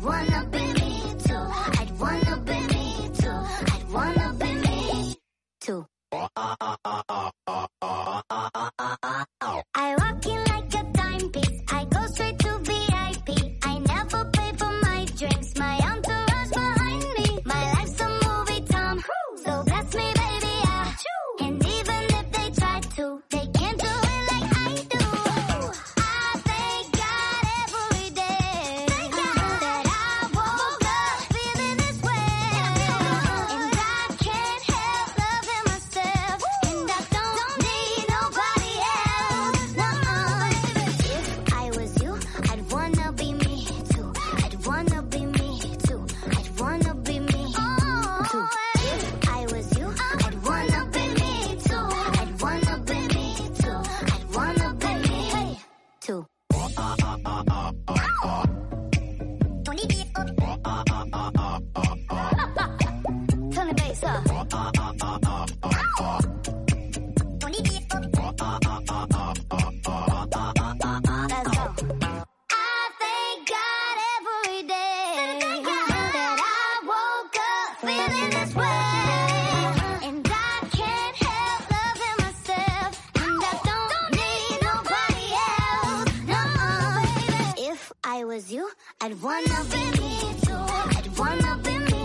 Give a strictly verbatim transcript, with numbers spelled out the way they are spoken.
I'd wanna be me too. I'd wanna be me too. I'd wanna be me too. I walk in like a timepiece. I go straight to V I P. I never pay for my drinks. My entourage behind me. My life's a movie, Tom. So bless me, baby, yeah. And even if they try to, they can't do it like I do. I thank God every day that I woke up feeling this way. And I can't help loving myself. And I don't need nobody else. No. If I was you, I'd wanna be me too. I'd wanna be me too. I'd wanna be me too. If I was you, I'd wanna be me too. I'd wanna be me too. I'd wanna be me too. Turn the bass up. Let's go. I thank God every day that I woke up feeling this way. And I can't help loving myself. And I don't need nobody else. No. If I was you, I'd wanna be me too. I'd wanna be me